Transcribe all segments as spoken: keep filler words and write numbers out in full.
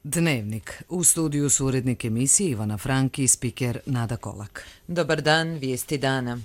Dnevnik. U studiju su urednik emisije Ivana Franki i spiker Nada Kolak. Dobar dan, vijesti dana.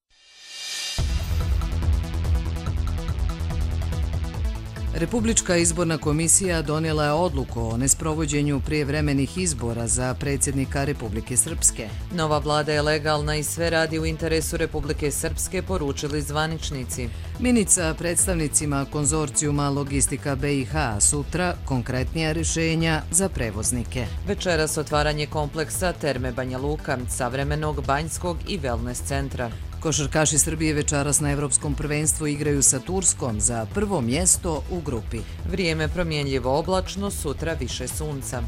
Republička izborna komisija donijela je odluku o nesprovođenju prijevremenih izbora za predsjednika Republike Srpske. Nova vlada je legalna i sve radi u interesu Republike Srpske, poručili zvaničnici. Minica predstavnicima konzorcijuma Logistika B i H sutra konkretnija rješenja za prevoznike. Večeras otvaranje kompleksa Terme Banja Luka, savremenog banjskog i wellness centra. Košarkaši Srbije večeras na Evropskom prvenstvu igraju sa Turskom za prvo mjesto u grupi. Vrijeme promjenljivo oblačno, sutra više sunca.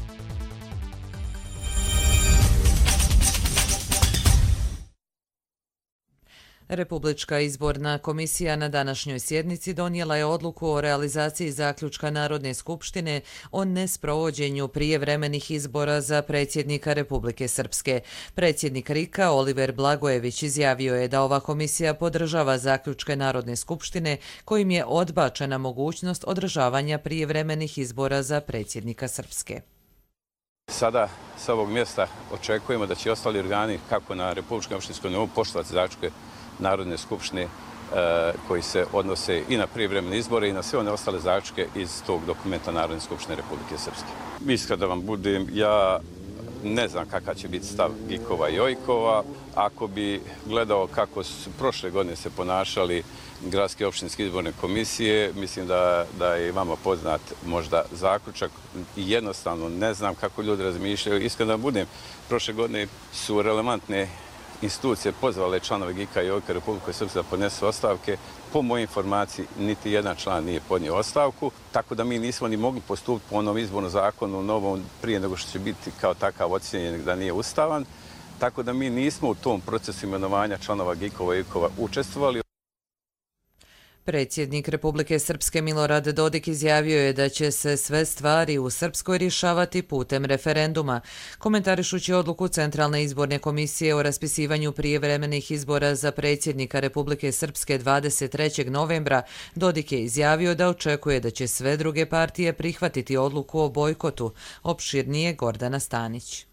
Republička izborna komisija na današnjoj sjednici donijela je odluku o realizaciji zaključka Narodne skupštine o nesprovođenju prijevremenih izbora za predsjednika Republike Srpske. Predsjednik RIK-a Oliver Blagojević izjavio je da ova komisija podržava zaključke Narodne skupštine kojim je odbačena mogućnost održavanja prijevremenih izbora za predsjednika Srpske. Sada sa ovog mjesta očekujemo da će ostali organi kako na republičkom opštinskom nivou poštovati zaključke Narodne skupštine koji se odnose i na prijevremene izbore i na sve one ostale zaključke iz tog dokumenta Narodne skupštine Republike Srpske. Iskreno da vam budem, ja ne znam kakav će biti stav Gikova i Ojkova. Ako bi gledao kako su prošle godine se ponašali gradske opštinske izborne komisije, mislim da, da je vama poznat možda zaključak i jednostavno ne znam kako ljudi razmišljaju. Iskreno da vam budem, prošle godine su relevantne institucije pozvale članove Gika i Ojka Republike Srpske da podnesu ostavke. Po mojoj informaciji, niti jedan član nije podnio ostavku, tako da mi nismo ni mogli postupiti po onom izbornom zakonu novom prije nego što će biti kao takav ocijenjen da nije ustavan. Tako da mi nismo u tom procesu imenovanja članova Gikova i Ojkova učestvovali. Predsjednik Republike Srpske Milorad Dodik izjavio je da će se sve stvari u Srpskoj rješavati putem referenduma. Komentarišući odluku Centralne izborne komisije o raspisivanju prijevremenih izbora za predsjednika Republike Srpske dvadeset trećeg novembra, Dodik je izjavio da očekuje da će sve druge partije prihvatiti odluku o bojkotu. Opširnije Gordana Stanić.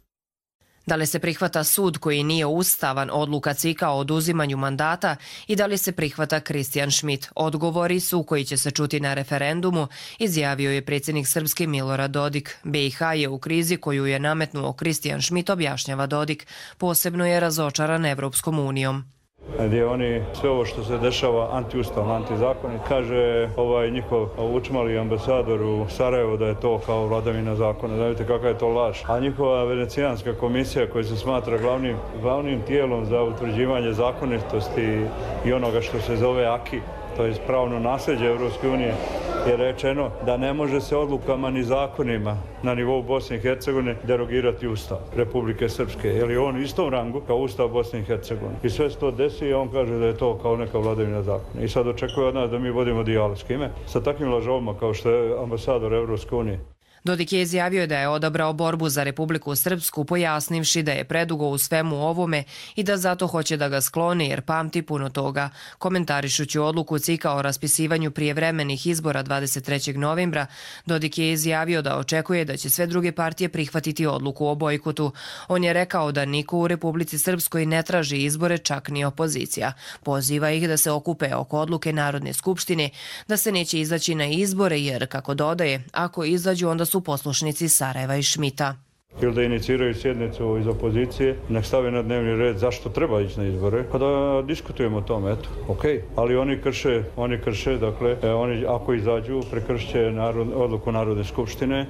Da li se prihvata sud koji nije ustavan, odluka C I K-a o oduzimanju mandata i da li se prihvata Kristijan Šmit? Odgovori su koji će se čuti na referendumu, izjavio je predsjednik Srpske Milorad Dodik. B i H je u krizi koju je nametnuo Kristijan Šmit, objašnjava Dodik. Posebno je razočaran Evropskom unijom. Gdje oni sve ovo što se dešava antiustavno, antizakonit, kaže ovaj njihov učmali ambasador u Sarajevu da je to kao vladavina zakona. Znate kakva je to laž. A njihova venecijanska komisija koja se smatra glavnim, glavnim tijelom za utvrđivanje zakonitosti i onoga što se zove A K I, to je pravno nasljeđe Evropske unije, je rečeno da ne može se odlukama ni zakonima na nivou Bosne i Hercegovine derogirati Ustav Republike Srpske, jer je on u istom rangu kao Ustav Bosne i Hercegovine. I sve se to desi i on kaže da je to kao neka vladavina zakona. I sad očekuje od nas da mi vodimo dijalog s kime? Sa takvim lažovima kao što je ambasador Evropske unije. Dodik je izjavio da je odabrao borbu za Republiku Srpsku, pojasnivši da je predugo u svemu ovome i da zato hoće da ga skloni jer pamti puno toga. Komentarišući odluku C I K-a o raspisivanju prijevremenih izbora dvadeset trećeg novembra, Dodik je izjavio da očekuje da će sve druge partije prihvatiti odluku o bojkotu. On je rekao da niko u Republici Srpskoj ne traži izbore, čak ni opozicija. Poziva ih da se okupe oko odluke Narodne skupštine, da se neće izaći na izbore jer, kako dodaje, ako izađu onda su poslušnici Sarajeva i Šmita. Ili da iniciraju sjednicu iz opozicije, nek stave na dnevni red zašto treba ići na izbore, pa da diskutujemo o tome, eto, okej. Okay. Ali oni krše, oni krše, dakle, oni ako izađu, prekršće narod, odluku Narodne skupštine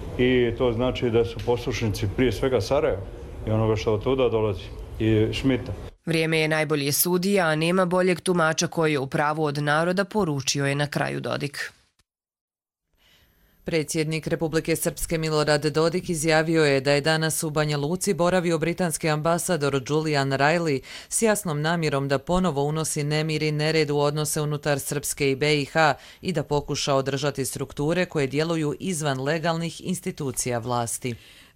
i to znači da su poslušnici prije svega Sarajeva i onoga što od tuda dolazi i Šmita. Vrijeme je najbolji sudija, a nema boljeg tumača koji je u pravu od naroda, poručio je na kraju Dodik. Predsjednik Republike Srpske Milorad Dodik izjavio je da je danas u Banja Luci boravio britanski ambasador Julian Riley s jasnom namjerom da ponovo unosi nemir i nered u odnose unutar Srpske i B i H i da pokuša održati strukture koje djeluju izvan legalnih institucija vlasti.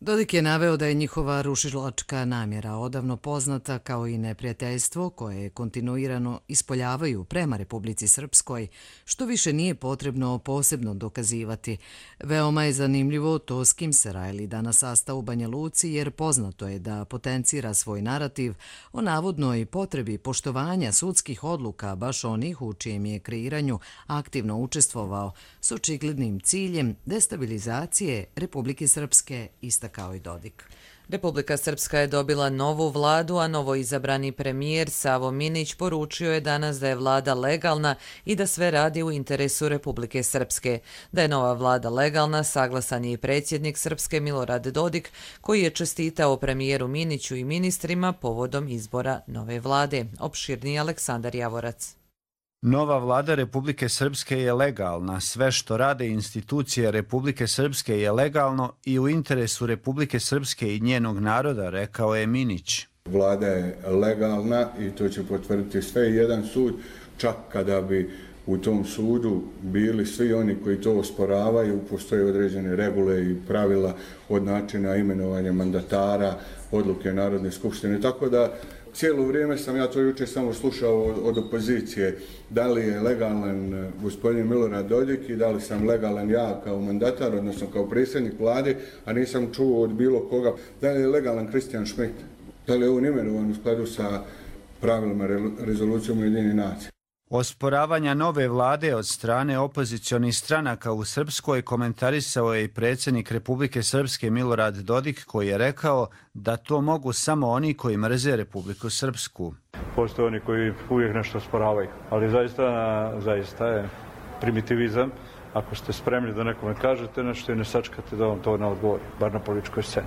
Dodik je naveo da je njihova rušilačka namjera odavno poznata kao i neprijateljstvo koje kontinuirano ispoljavaju prema Republici Srpskoj, što više nije potrebno posebno dokazivati. Veoma je zanimljivo to s kim se Rajli danas sastao u Banja Luci, jer poznato je da potencira svoj narativ o navodnoj potrebi poštovanja sudskih odluka, baš onih u čijem je kreiranju aktivno učestvovao, s očiglednim ciljem destabilizacije Republike Srpske, istakao kao i Dodik. Republika Srpska je dobila novu vladu, a novo izabrani premijer Savo Minić poručio je danas da je vlada legalna i da sve radi u interesu Republike Srpske. Da je nova vlada legalna, saglasan je i predsjednik Srpske Milorad Dodik, koji je čestitao premijeru Miniću i ministrima povodom izbora nove vlade. Opširniji Aleksandar Javorac. Nova vlada Republike Srpske je legalna. Sve što rade institucije Republike Srpske je legalno i u interesu Republike Srpske i njenog naroda, rekao je Minić. Vlada je legalna i to će potvrditi sve i jedan sud, čak kada bi u tom sudu bili svi oni koji to osporavaju, postoje određene regule i pravila od načina imenovanja mandatara, odluke Narodne skupštine, tako da cijelo vrijeme sam ja to jučer samo slušao od opozicije, da li je legalan gospodin Milorad Dodik i da li sam legalan ja kao mandatar, odnosno kao predsjednik vlade, a nisam čuo od bilo koga da li je legalan Christian Schmidt, da li je on imenovan u skladu sa pravilima rezolucijom Ujedinjenih nacija. Osporavanja nove vlade od strane opozicionih stranaka u Srpskoj komentarisao je i predsjednik Republike Srpske Milorad Dodik, koji je rekao da to mogu samo oni koji mrze Republiku Srpsku. Postoje oni koji uvijek nešto osporavaju, ali zaista, zaista je primitivizam. Ako ste spremni da nekome kažete nešto i ne sačekate da vam to ne odgovori, bar na političkoj sceni.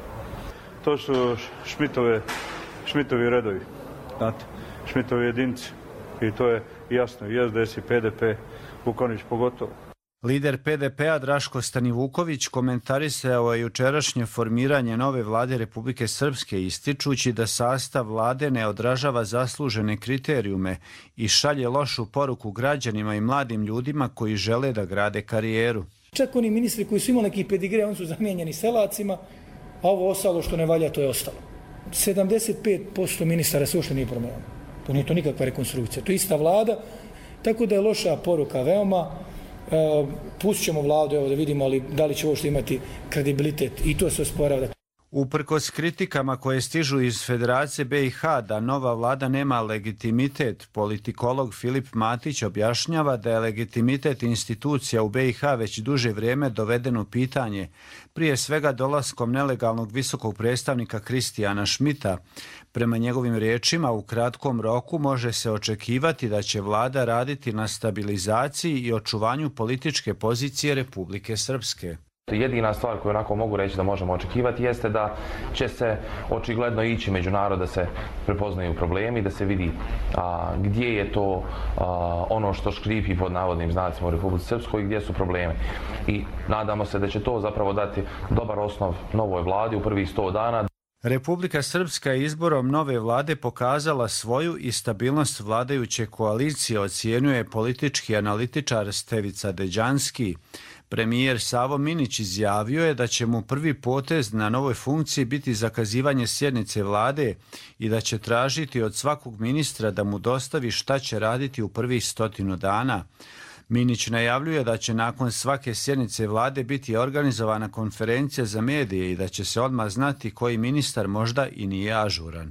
To su Šmitove, Šmitovi redovi, znate, Šmitovi jedinci. I to je jasno, i S D S i P D P, Vukonić pogotovo. Lider P D P-a Draško Stanivuković komentarisao je jučerašnje formiranje nove vlade Republike Srpske, ističući da sastav vlade ne odražava zaslužene kriterijume i šalje lošu poruku građanima i mladim ljudima koji žele da grade karijeru. Čak oni ministri koji su imali neki pedigre, oni su zamijenjeni selacima, a ovo ostalo što ne valja, to je ostalo. sedamdeset pet posto ministara se uopšte nije promijenilo. To nije to nikakva rekonstrukcija. To je ista vlada, tako da je loša poruka veoma. E, pustit ćemo vladu, evo da vidimo ali da li će ovo što imati kredibilitet i to se osporava. Uprkos kritikama koje stižu iz Federacije B i H da nova vlada nema legitimitet, politikolog Filip Matić objašnjava da je legitimitet institucija u B i H već duže vrijeme doveden u pitanje, prije svega dolaskom nelegalnog visokog predstavnika Kristijana Šmita. Prema njegovim riječima, u kratkom roku može se očekivati da će vlada raditi na stabilizaciji i očuvanju političke pozicije Republike Srpske. Jedina stvar koju onako mogu reći da možemo očekivati jeste da će se očigledno ići među narod, da se prepoznaju problemi, da se vidi a, gdje je to a, ono što škripi pod navodnim znacima u Republici Srpskoj i gdje su problemi. I nadamo se da će to zapravo dati dobar osnov novoj vladi u prvih sto dana. Republika Srpska je izborom nove vlade pokazala svoju i stabilnost vladajuće koalicije, ocjenjuje politički analitičar Stevica Deđanski. Premijer Savo Minić izjavio je da će mu prvi potez na novoj funkciji biti zakazivanje sjednice vlade i da će tražiti od svakog ministra da mu dostavi šta će raditi u prvih stotinu dana. Minić najavljuje da će nakon svake sjednice vlade biti organizovana konferencija za medije i da će se odmah znati koji ministar možda i nije ažuran.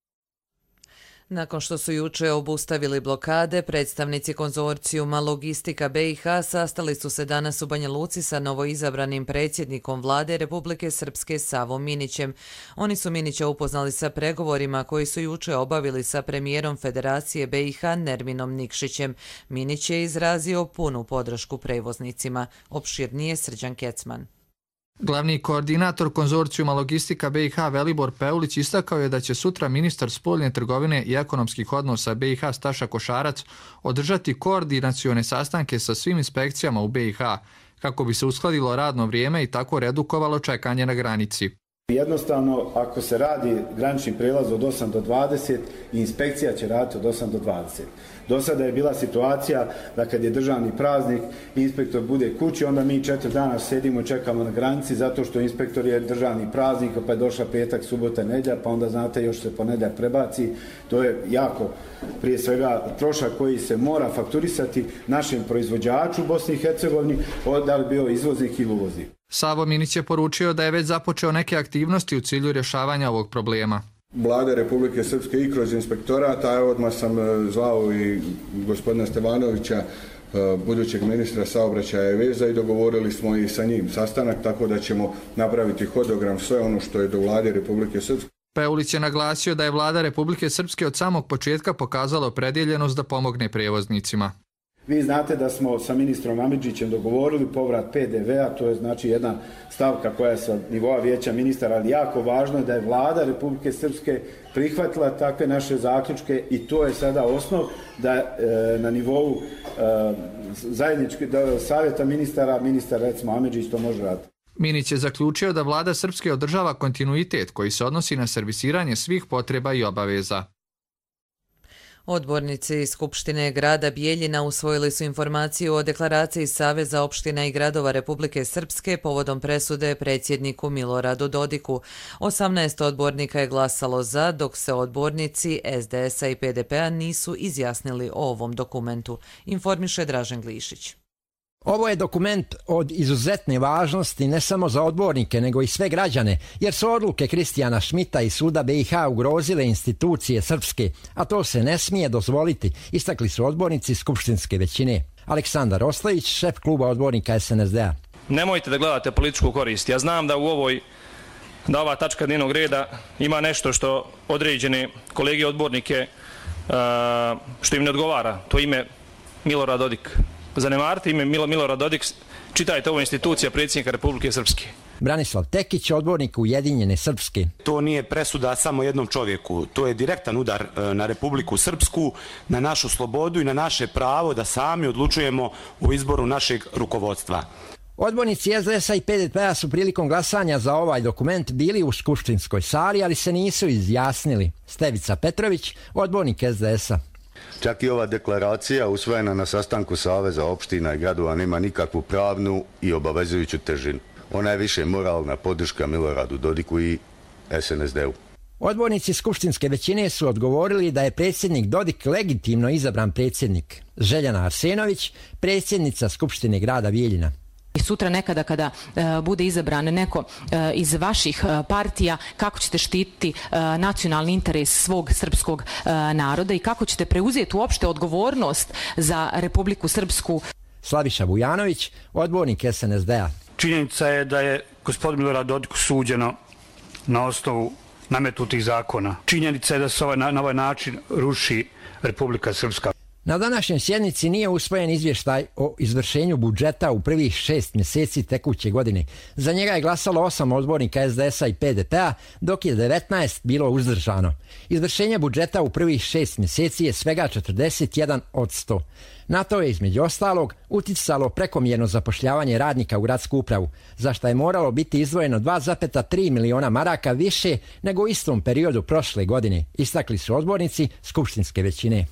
Nakon što su juče obustavili blokade, predstavnici konzorcijuma Logistika B i H sastali su se danas u Banja Luci sa novoizabranim predsjednikom vlade Republike Srpske Savom Minićem. Oni su Minića upoznali sa pregovorima koji su juče obavili sa premijerom Federacije B i H Nerminom Nikšićem. Minić je izrazio punu podršku prevoznicima. Opširnije Srđan Kecman. Glavni koordinator konzorcijuma Logistika B i H Velibor Peulić istakao je da će sutra ministar spoljne trgovine i ekonomskih odnosa B i H Staša Košarac održati koordinacione sastanke sa svim inspekcijama u B i H kako bi se uskladilo radno vrijeme i tako redukovalo čekanje na granici. Jednostavno, ako se radi granični prijelaz od osam do dvadeset, inspekcija će raditi od osam do dvadeset. Do sada je bila situacija da kad je državni praznik, inspektor bude kući, onda mi četiri dana sedimo i čekamo na granici zato što inspektor je državni praznik, pa je došla petak, subota, nedjelja, pa onda znate još se ponedjeljak prebaci. To je jako, prije svega, trošak koji se mora fakturisati našem proizvođaču u Bosni i Hercegovini, da li bio izvoznik ili uvoznik. Savo Minić je poručio da je već započeo neke aktivnosti u cilju rješavanja ovog problema. Vlada Republike Srpske i kroz inspektorat, a odmah sam zvao i gospodina Stevanovića, budućeg ministra saobraćaja i veza, i dogovorili smo i sa njim sastanak, tako da ćemo napraviti hodogram sve ono što je do Vlade Republike Srpske. Peulić je naglasio da je Vlada Republike Srpske od samog početka pokazala opredjeljenost da pomogne prijevoznicima. Vi znate da smo sa ministrom Amidžićem dogovorili povrat P D V-a, to je znači jedna stavka koja je sa nivoa vijeća ministara, ali jako važno je da je Vlada Republike Srpske prihvatila takve naše zaključke i to je sada osnov da e, na nivou e, zajedničke da, savjeta ministara, ministar recimo Amidžić to može raditi. Minić je zaključio da Vlada Srpske održava kontinuitet koji se odnosi na servisiranje svih potreba i obaveza. Odbornici Skupštine grada Bijeljina usvojili su informaciju o deklaraciji Saveza opština i gradova Republike Srpske povodom presude predsjedniku Miloradu Dodiku. osamnaest odbornika je glasalo za, dok se odbornici S D S-a i P D P-a nisu izjasnili o ovom dokumentu, informiše Dražen Glišić. Ovo je dokument od izuzetne važnosti ne samo za odbornike, nego i sve građane, jer su odluke Kristijana Šmita i suda B i H ugrozile institucije srpske, a to se ne smije dozvoliti, istakli su odbornici skupštinske većine. Aleksandar Ostojić, šef kluba odbornika S N S D-a. Nemojte da gledate političku korist. Ja znam da u ovoj, da ova tačka dnevnog reda ima nešto što određene kolege odbornike što im ne odgovara. To ime Milorad Dodik. Zanemarite ime Milo, Milorad Dodik, čitajte ovo institucija predsjednika Republike Srpske. Branislav Tekić, odbornik Ujedinjene Srpske. To nije presuda samo jednom čovjeku, to je direktan udar na Republiku Srpsku, na našu slobodu i na naše pravo da sami odlučujemo o izboru našeg rukovodstva. Odbornici S D S-a i P D P-a su prilikom glasanja za ovaj dokument bili u skupštinskoj sali, ali se nisu izjasnili. Stevica Petrović, odbornik S D S-a. Čak i ova deklaracija usvojena na sastanku Saveza opština i gradova nema nikakvu pravnu i obavezujuću težinu. Ona je više moralna podrška Miloradu Dodiku i S N S D-u. Odbornici skupštinske većine su odgovorili da je predsjednik Dodik legitimno izabran predsjednik. Željana Arsenović, predsjednica Skupštine grada Bijeljina. I sutra nekada kada e, bude izabran neko e, iz vaših e, partija, kako ćete štititi e, nacionalni interes svog srpskog e, naroda i kako ćete preuzeti uopšte odgovornost za Republiku Srpsku? Slaviša Vujanović, odbornik S N S D-a. Činjenica je da je gospodin Milorad Dodiku suđeno na osnovu nametnutih zakona. Činjenica je da se ovaj, na, na ovaj način ruši Republika Srpska. Na današnjoj sjednici nije usvojen izvještaj o izvršenju budžeta u prvih šest mjeseci tekuće godine. Za njega je glasalo osam odbornika S D S-a i P D P-a, dok je devetnaest bilo uzdržano. Izvršenje budžeta u prvih šest mjeseci je svega četrdeset jedan od sto. Na to je između ostalog uticalo prekomjerno zapošljavanje radnika u gradsku upravu, za što je moralo biti izdvojeno dva zarez tri miliona maraka više nego u istom periodu prošle godine, istakli su odbornici skupštinske većine.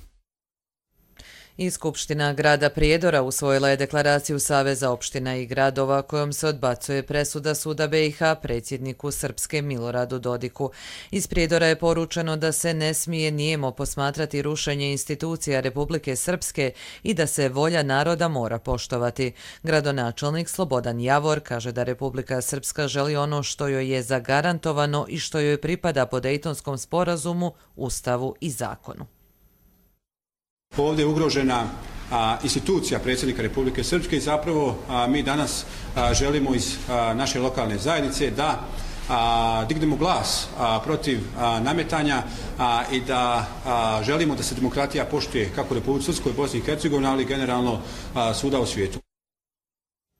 I Skupština grada Prijedora usvojila je deklaraciju Saveza opština i gradova kojom se odbacuje presuda suda B i H predsjedniku Srpske Miloradu Dodiku. Iz Prijedora je poručeno da se ne smije nijemo posmatrati rušenje institucija Republike Srpske i da se volja naroda mora poštovati. Gradonačelnik Slobodan Javor kaže da Republika Srpska želi ono što joj je zagarantovano i što joj pripada po Dejtonskom sporazumu, Ustavu i zakonu. Ovdje je ugrožena a, institucija predsjednika Republike Srpske i zapravo a, mi danas a, želimo iz a, naše lokalne zajednice da a, dignemo glas a, protiv a, nametanja a, i da a, želimo da se demokratija poštuje kako u Republici Srpskoj, Bosni i Hercegovini, ali generalno a, svuda u svijetu.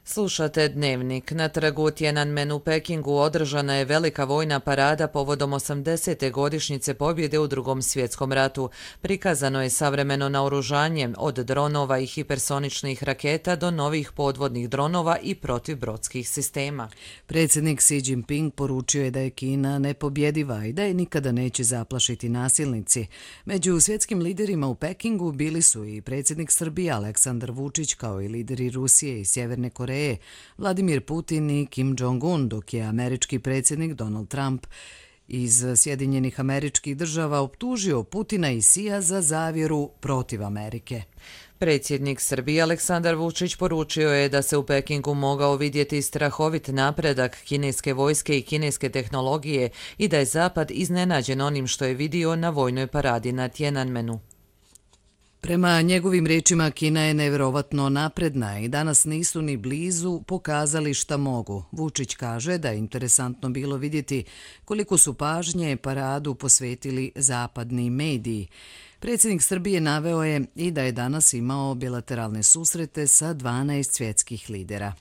Slušate Dnevnik. Na trgu Tiananmen u Pekingu održana je velika vojna parada povodom osamdesete godišnjice pobjede u Drugom svjetskom ratu. Prikazano je savremeno naoružanje od dronova i hipersoničnih raketa do novih podvodnih dronova i protivbrodskih sistema. Predsjednik Xi Jinping poručio je da je Kina nepobjediva i da je nikada neće zaplašiti nasilnici. Među svjetskim liderima u Pekingu bili su i predsjednik Srbije Aleksandar Vučić kao i lideri Rusije i Sjeverne Koreje, Vladimir Putin i Kim Jong-un, dok je američki predsjednik Donald Trump iz Sjedinjenih Američkih Država optužio Putina i Sija za zavjeru protiv Amerike. Predsjednik Srbije Aleksandar Vučić poručio je da se u Pekingu mogao vidjeti strahovit napredak kineske vojske i kineske tehnologije i da je Zapad iznenađen onim što je vidio na vojnoj paradi na Tiananmenu. Prema njegovim riječima, Kina je nevjerovatno napredna i danas nisu ni blizu pokazali šta mogu. Vučić kaže da je interesantno bilo vidjeti koliko su pažnje paradu posvetili zapadni mediji. Predsjednik Srbije naveo je i da je danas imao bilateralne susrete sa dvanaest svjetskih lidera.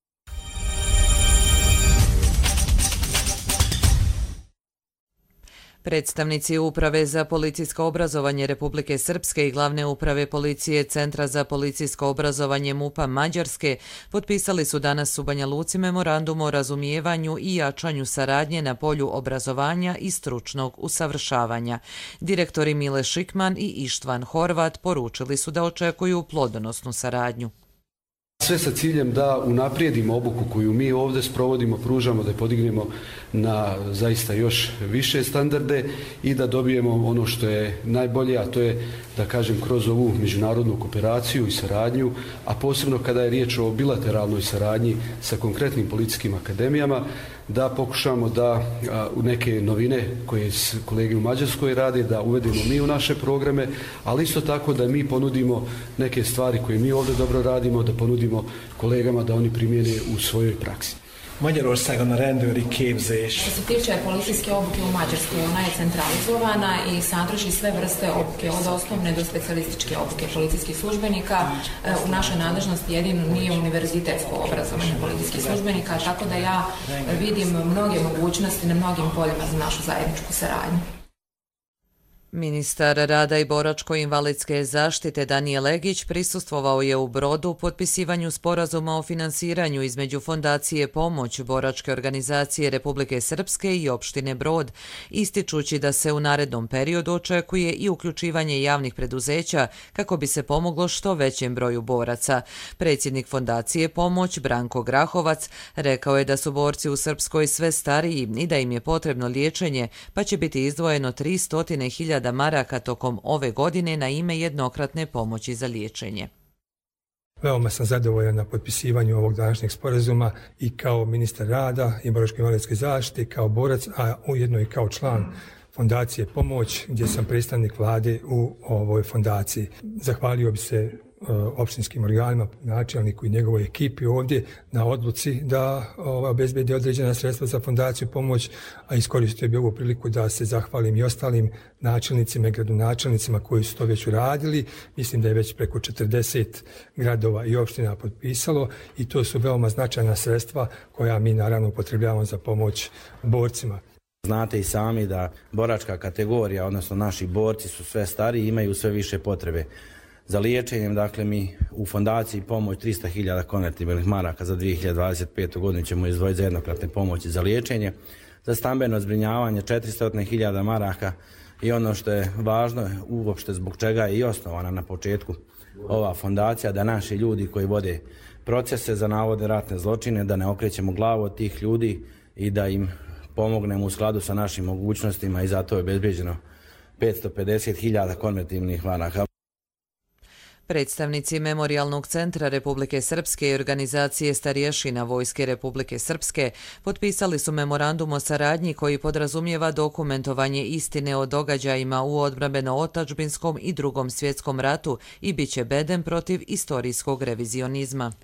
Predstavnici Uprave za policijsko obrazovanje Republike Srpske i Glavne uprave policije Centra za policijsko obrazovanje MUP-a Mađarske potpisali su danas u Banja Luci memorandum o razumijevanju i jačanju saradnje na polju obrazovanja i stručnog usavršavanja. Direktori Mile Šikman i Ištvan Horvat poručili su da očekuju plodonosnu saradnju. Sve sa ciljem da unaprijedimo obuku koju mi ovdje sprovodimo, pružamo, da je podignemo na zaista još više standarde i da dobijemo ono što je najbolje, a to je, da kažem, kroz ovu međunarodnu kooperaciju i saradnju, a posebno kada je riječ o bilateralnoj saradnji sa konkretnim policijskim akademijama, da pokušamo da u neke novine koje kolege u Mađarskoj rade, da uvedemo mi u naše programe, ali isto tako da mi ponudimo neke stvari koje mi ovdje dobro radimo, da ponudimo kolegama da oni primjene u svojoj praksi. Magyarországon a rendőri képzés. Što se tiče policijske obuke u Mađarskoj, ona je centralizovana i sadrži sve vrste obuke, od osnovne do specijalističke obuke policijskih službenika. U našoj nadležnosti jedino nije univerzitetsko obrazovanje policijskih službenika, tako da ja vidim mnoge mogućnosti na mnogim poljima za našu zajedničku saradnju. Ministar rada i boračko-invalidske zaštite Danijel Legić prisustvovao je u Brodu potpisivanju sporazuma o finansiranju između Fondacije Pomoć, boračke organizacije Republike Srpske i opštine Brod, ističući da se u narednom periodu očekuje i uključivanje javnih preduzeća kako bi se pomoglo što većem broju boraca. Predsjednik Fondacije Pomoć, Branko Grahovac, rekao je da su borci u Srpskoj sve stariji i da im je potrebno liječenje, pa će biti izdvojeno tristo hiljada maraka tokom ove godine na ime jednokratne pomoći za liječenje. Veoma sam zadovoljan na potpisivanju ovog današnjeg sporazuma i kao ministar rada i boračko-invalidske zaštite, kao borac, a ujedno i kao član Fondacije Pomoć, gdje sam predstavnik vlade u ovoj fondaciji. Zahvalio bi se opštinskim organima, načelniku i njegovoj ekipi ovdje na odluci da obezbedi određena sredstva za Fondaciju Pomoć, a iskoristio bi ovu priliku da se zahvalim i ostalim načelnicima i gradonačelnicima koji su to već uradili. Mislim da je već preko četrdeset gradova i opština potpisalo i to su veoma značajna sredstva koja mi naravno upotrebljavamo za pomoć borcima. Znate i sami da boračka kategorija, odnosno naši borci su sve stariji i imaju sve više potrebe za liječenjem. Dakle, mi u Fondaciji Pomoć tristo hiljada konvertibilnih maraka za dvije hiljade dvadeset petu godinu ćemo izdvojiti za jednokratne pomoći za liječenje, za stambeno zbrinjavanje četiristo hiljada maraka i ono što je važno, uopšte zbog čega je i osnovana na početku ova fondacija, da naši ljudi koji vode procese za navodne ratne zločine, da ne okrećemo glavu od tih ljudi i da im pomognemo u skladu sa našim mogućnostima i zato je obezbeđeno petsto pedeset hiljada konvertibilnih maraka. Predstavnici Memorijalnog centra Republike Srpske i organizacije starješina Vojske Republike Srpske potpisali su memorandum o saradnji koji podrazumijeva dokumentovanje istine o događajima u odbrambeno-otadžbinskom i Drugom svjetskom ratu i bit će bedem protiv istorijskog revizionizma.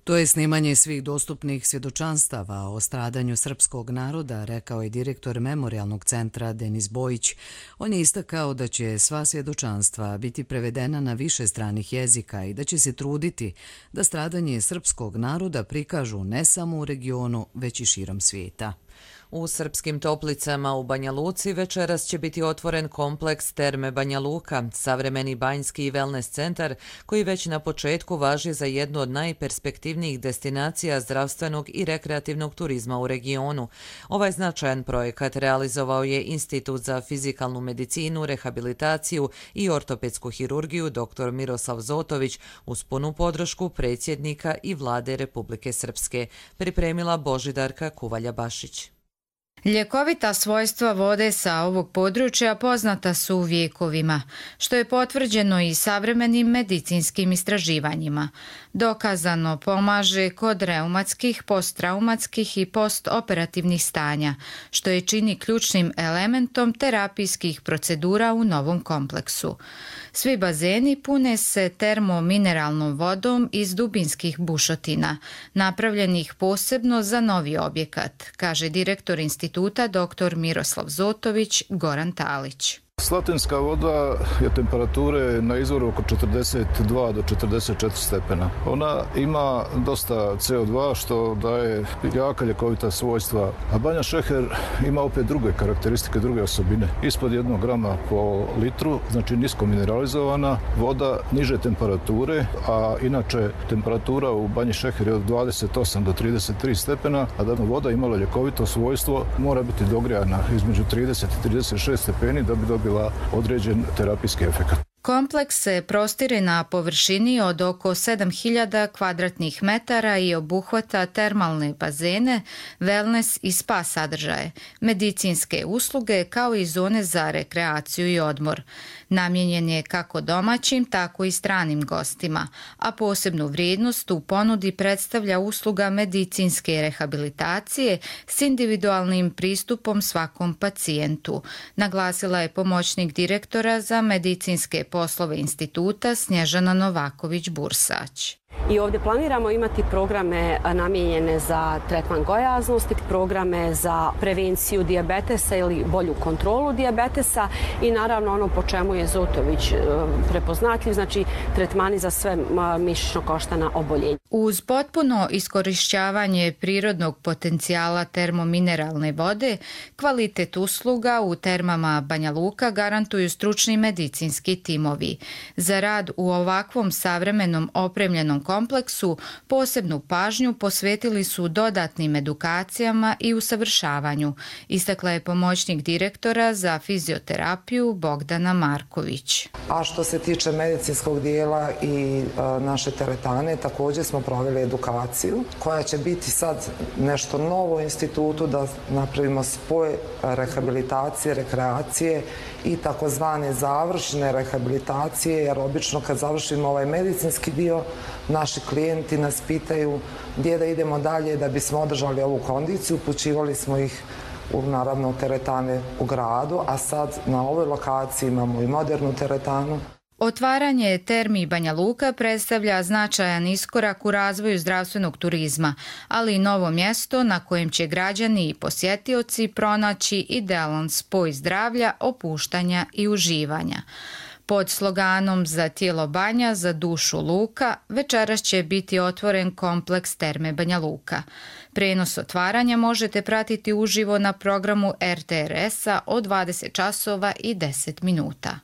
To je snimanje svih dostupnih svjedočanstava o stradanju srpskog naroda, rekao je direktor Memorijalnog centra Denis Bojić. On je istakao da će sva svjedočanstva biti prevedena na više stranih jezika i da će se truditi da stradanje srpskog naroda prikažu ne samo u regionu, već i širom svijeta. U Srpskim Toplicama u Banja Luci večeras će biti otvoren kompleks Terme Banja Luka, savremeni banjski i wellness centar koji već na početku važi za jednu od najperspektivnijih destinacija zdravstvenog i rekreativnog turizma u regionu. Ovaj značajan projekat realizovao je Institut za fizikalnu medicinu, rehabilitaciju i ortopedsku hirurgiju dr Miroslav Zotović uz punu podršku predsjednika i vlade Republike Srpske, pripremila Božidarka Kuvalja-Bašić. Ljekovita svojstva vode sa ovog područja poznata su vjekovima, što je potvrđeno i savremenim medicinskim istraživanjima. Dokazano pomaže kod reumatskih, posttraumatskih i postoperativnih stanja, što je čini ključnim elementom terapijskih procedura u novom kompleksu. Svi bazeni pune se termomineralnom vodom iz dubinskih bušotina, napravljenih posebno za novi objekat, kaže direktor instituta dr Miroslav Zotović Goran Talić. Slatinska voda je temperature na izvoru oko četrdeset dva do četrdeset četiri stepena. Ona ima dosta C O dva što daje jaka ljekovita svojstva, a Banja Šeher ima opet druge karakteristike, druge osobine. Ispod jednog grama po litru, znači nisko mineralizovana voda, niže temperature, a inače temperatura u Banji Šeher je od dvadeset osam do trideset tri stepena, a da bi voda imala ljekovito svojstvo mora biti dogrijana između trideset i trideset šest stepeni da bi dobila određen terapijski efekat. Kompleks se prostire na površini od oko sedam hiljada kvadratnih metara i obuhvata termalne bazene, wellness i spa sadržaje, medicinske usluge kao i zone za rekreaciju i odmor. Namijenjen je kako domaćim, tako i stranim gostima, a posebnu vrijednost u ponudi predstavlja usluga medicinske rehabilitacije s individualnim pristupom svakom pacijentu, naglasila je pomoćnik direktora za medicinske poslove instituta Snježana Novaković-Bursać. I ovdje planiramo imati programe namijenjene za tretman gojaznosti, programe za prevenciju dijabetesa ili bolju kontrolu dijabetesa i naravno ono po čemu je Zotović prepoznatljiv, znači tretmani za sve mišićno-koštana oboljenja. Uz potpuno iskorišćavanje prirodnog potencijala termomineralne vode, kvalitet usluga u termama Banja Luka garantuju stručni medicinski timovi. Za rad u ovakvom savremenom opremljenom kompleksu posebnu pažnju posvetili su dodatnim edukacijama i usavršavanju, istakla je pomoćnik direktora za fizioterapiju Bogdana Marković. A što se tiče medicinskog dijela i a, naše teretane, također smo proveli edukaciju koja će biti sad nešto novo u institutu, da napravimo spoj rehabilitacije, rekreacije i takozvane završne rehabilitacije, jer obično kad završimo ovaj medicinski dio, naši klijenti nas pitaju gdje da idemo dalje da bismo održali ovu kondiciju. Upućivali smo ih u naravno teretane u gradu, a sad na ovoj lokaciji imamo i modernu teretanu. Otvaranje termi Banja Luka predstavlja značajan iskorak u razvoju zdravstvenog turizma, ali i novo mjesto na kojem će građani i posjetioci pronaći idealan spoj zdravlja, opuštanja i uživanja. Pod sloganom Za tijelo Banja, za dušu Luka, večeras će biti otvoren kompleks Terme Banja Luka. Prenos otvaranja možete pratiti uživo na programu R T R S-a od dvadeset časova i deset minuta.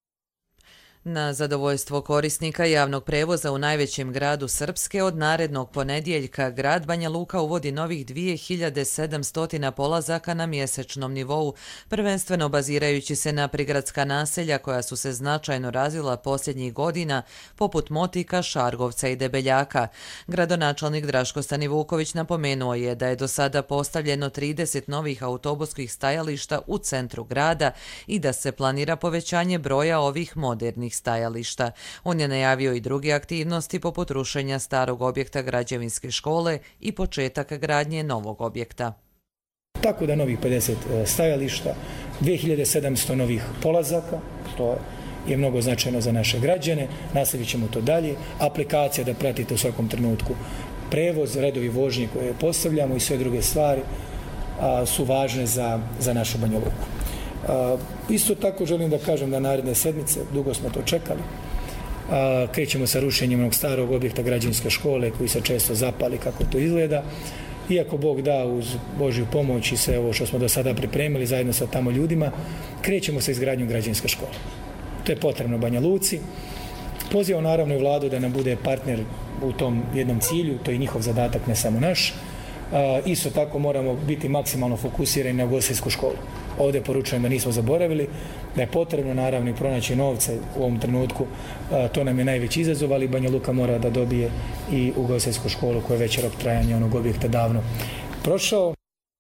Na zadovoljstvo korisnika javnog prevoza u najvećem gradu Srpske od narednog ponedjeljka grad Banja Luka uvodi novih dvije hiljade sedamsto polazaka na mjesečnom nivou, prvenstveno bazirajući se na prigradska naselja koja su se značajno razvila posljednjih godina, poput Motika, Šargovca i Debeljaka. Gradonačelnik Draško Stanivuković napomenuo je da je do sada postavljeno trideset novih autobuskih stajališta u centru grada i da se planira povećanje broja ovih modernih stajališta. On je najavio i druge aktivnosti poput rušenja starog objekta građevinske škole i početak gradnje novog objekta. Tako da novih pedeset stajališta, dvije hiljade sedamsto novih polazaka, što je mnogo značajno za naše građane, nastavit ćemo to dalje. Aplikacija da pratite u svakom trenutku prevoz, redovi vožnje koje postavljamo i sve druge stvari a, su važne za, za našu Banja Luku. A, isto tako želim da kažem da naredne sedmice, dugo smo to čekali, a, krećemo sa rušenjem onog starog objekta građanske škole koji se često zapali kako to izgleda. Iako Bog da, uz Božju pomoć i sve ovo što smo do sada pripremili zajedno sa tamo ljudima, krećemo sa izgradnjom građanske škole. To je potrebno Banja Luci. Pozivam naravno i vladu da nam bude partner u tom jednom cilju, to je njihov zadatak, ne samo naš. A, isto tako moramo biti maksimalno fokusirani na ugostiteljsku školu. Ovdje poručujem da nismo zaboravili, da je potrebno naravno i pronaći novce u ovom trenutku. A, to nam je najveći izazov, ali Banja Luka mora da dobije i ugostiteljsku školu koja je već rok trajanja onog objekta davno prošao.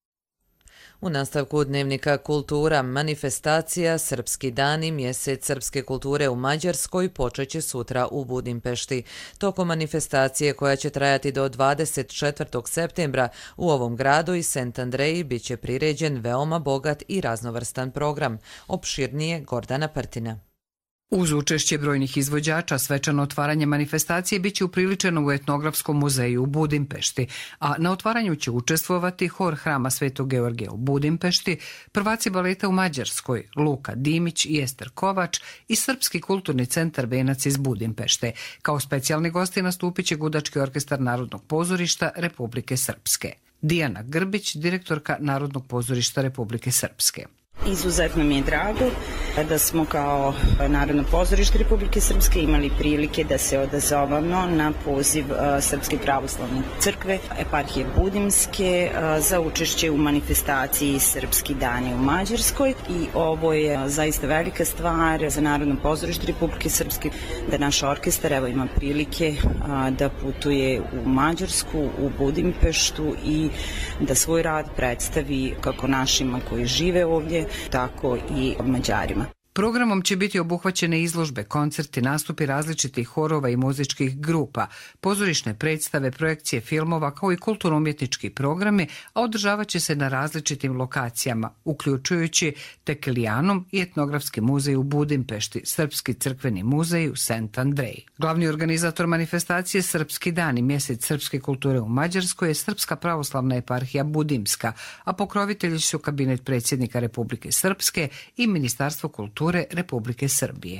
U nastavku Dnevnika kultura, manifestacija Srpski dani, mjesec srpske kulture u Mađarskoj, počeće sutra u Budimpešti. Tokom manifestacije koja će trajati do dvadeset četvrtog septembra u ovom gradu i Sent Andreji bit će priređen veoma bogat i raznovrstan program. Opširnije Gordana Prtina. Uz učešće brojnih izvođača, svečano otvaranje manifestacije biće upriličeno u Etnografskom muzeju u Budimpešti, a na otvaranju će učestvovati hor Hrama Svetog Georgija u Budimpešti, prvaci baleta u Mađarskoj, Luka Dimić i Ester Kovač i Srpski kulturni centar Venac iz Budimpešte. Kao specijalni gosti nastupit će Gudački orkestar Narodnog pozorišta Republike Srpske. Dijana Grbić, direktorka Narodnog pozorišta Republike Srpske. Izuzetno mi je drago da smo kao Narodno pozorište Republike Srpske imali prilike da se odazovemo na poziv Srpske pravoslavne crkve, eparhije Budimske, za učešće u manifestaciji Srpski dani u Mađarskoj i ovo je zaista velika stvar za Narodno pozorište Republike Srpske da naš orkestar evo ima prilike da putuje u Mađarsku, u Budimpeštu i da svoj rad predstavi kako našima koji žive ovdje, tako i Mađarima. Programom će biti obuhvaćene izložbe, koncerti, nastupi različitih horova i muzičkih grupa, pozorišne predstave, projekcije filmova kao i kulturno-umjetnički programi, a održavat će se na različitim lokacijama, uključujući Tekelijanum i Etnografski muzej u Budimpešti, Srpski crkveni muzej u Sent Andreji. Glavni organizator manifestacije Srpski dani, mjesec srpske kulture u Mađarskoj je Srpska pravoslavna eparhija Budimska, a pokrovitelji su kabinet predsjednika Republike Srpske i Ministarstvo kulture Republike Srbije.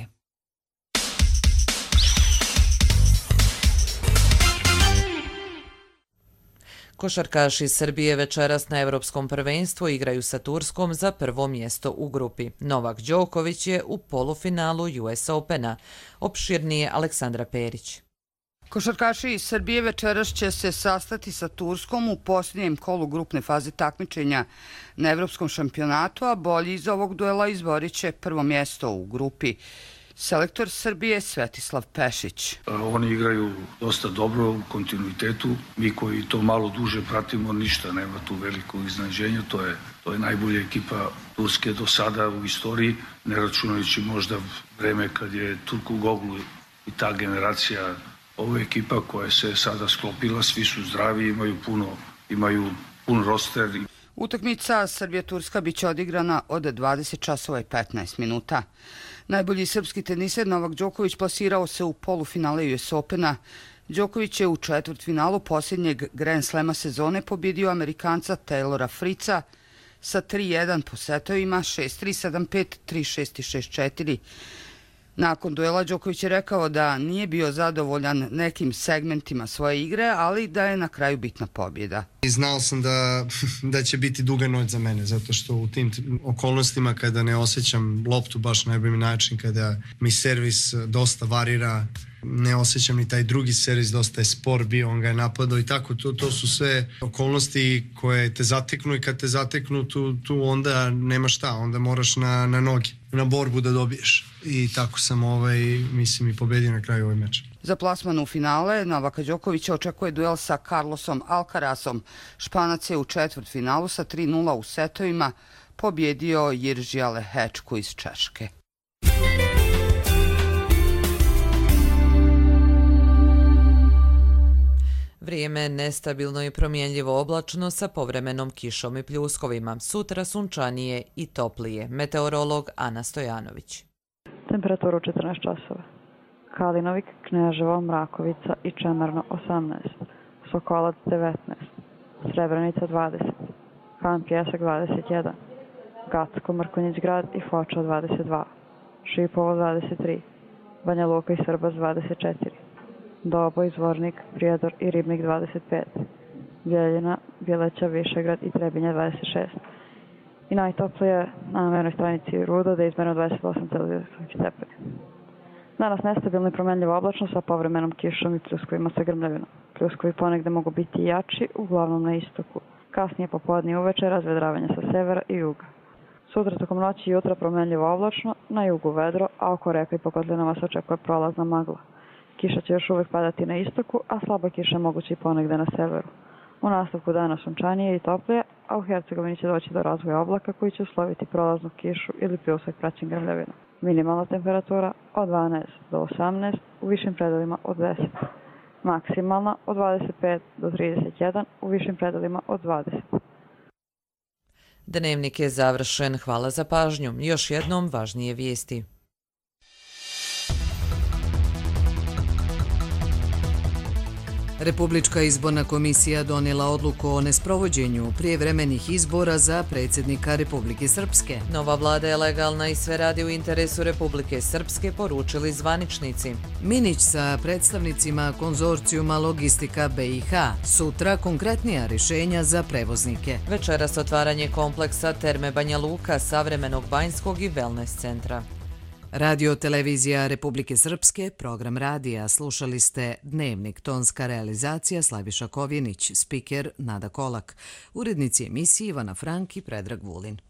Košarkaši Srbije večeras na Evropskom prvenstvu igraju sa Turskom za prvo mjesto u grupi. Novak Đoković je u polufinalu U S Opena. Opširnije Aleksandra Perić. Košarkaši iz Srbije večeras će se sastati sa Turskom u posljednjem kolu grupne faze takmičenja na Evropskom šampionatu, a bolji iz ovog duela izborit će prvo mjesto u grupi. Selektor Srbije Svetislav Pešić. Oni igraju dosta dobro u kontinuitetu. Mi koji to malo duže pratimo, ništa nema tu veliko iznenađenja. To je, to je najbolja ekipa Turske do sada u istoriji, ne računajući možda vreme kad je Turkoglu i ta generacija. Ovo je ekipa koja se sada sklopila, svi su zdravi, imaju puno, imaju pun roster. Utakmica Srbija-Turska biće odigrana od dvadeset časova i petnaest minuta. Najbolji srpski teniser Novak Đoković plasirao se u polufinale U S Opena. Đoković je u četvrtfinalu posljednjeg Grand Slema sezone pobjedio Amerikanca Taylora Fritza sa tri jedan po setovima šest tri, sedam pet, tri šest i šest četiri. Nakon duela Đoković je rekao da nije bio zadovoljan nekim segmentima svoje igre, ali da je na kraju bitna pobjeda. Znao sam da, da će biti duga noć za mene, zato što u tim okolnostima kada ne osjećam loptu baš na najbolji način, kada mi servis dosta varira, ne osjećam ni taj drugi servis, dosta je spor bio, on ga je napadao i tako, to, to su sve okolnosti koje te zateknu i kad te zateknu tu, tu onda nema šta, onda moraš na, na noge, na borbu da dobiješ. I tako sam ovaj, mislim, i pobedio na kraju ovaj meč. Za plasman u finale Novaka Đokovića očekuje duel sa Carlosom Alcarasom. Španac je u četvrtfinalu sa tri nula u setovima pobjedio Jiržija Lehečku iz Češke. Vrijeme nestabilno i promjenljivo oblačno sa povremenom kišom i pljuskovima. Sutra sunčanije i toplije. Meteorolog Ana Stojanović. Temperatura u četrnaest časova. Kalinovik, Kneževo, Mrakovica i Čemerno osamnaest. Sokolac devetnaest, Srebrenica dvadeset, Han Pjesak dvadeset jedan, Gacko, Mrkonjić grad i Foča dvadeset dva, Šipovo dvadeset tri, Banja Luka i Srbas dvadeset četiri, Doboj, Zvornik, Prijedor i Ribnik dvadeset pet, Bjeljina, Bjeleća, Višegrad i Trebinje dvadeset šest. I najtoplije na mernoj stranici Rudo da je izmereno dvadeset osam zarez osam stepeni. Danas nestabilno i promenljivo oblačno sa povremenom kišom i pljuskovima sa grmljavinom. Pljuskovi ponegde mogu biti jači, uglavnom na istoku. Kasnije popodne i uveče razvedravanje sa severa i juga. Sutra tokom noći i jutra promenljivo oblačno, na jugu vedro, a oko reka i po kotlinama se očekuje prolazna magla. Kiša će još uvek padati na istoku, a slaba kiša moguće i ponegde na severu. U nastavku dana sunčanije i toplije, a u Hercegovini će doći do razvoja oblaka koji će usloviti prolaznu kišu ili pljusak praćen grmljavinom. Minimalna temperatura od dvanaest do osamnaest, u višim predelima od deset. Maksimalna od dvadeset pet do trideset jedan, u višim predelima od dvadeset. Dnevnik je završen. Hvala za pažnju. Još jednom važnije vijesti. Republička izborna komisija donijela odluku o nesprovođenju prijevremenih izbora za predsjednika Republike Srpske. Nova vlada je legalna i sve radi u interesu Republike Srpske, poručili zvaničnici. Minić sa predstavnicima konzorcijuma Logistika B i H. Sutra konkretnija rješenja za prevoznike. Večeras otvaranje kompleksa Terme Banja Luka, savremenog banjskog i wellness centra. Radio televizija Republike Srpske, program radija. Slušali ste Dnevnik, tonska realizacija Slaviša Kovjenić, spiker Nada Kolak, urednici emisije Ivana Frank i Predrag Vulin.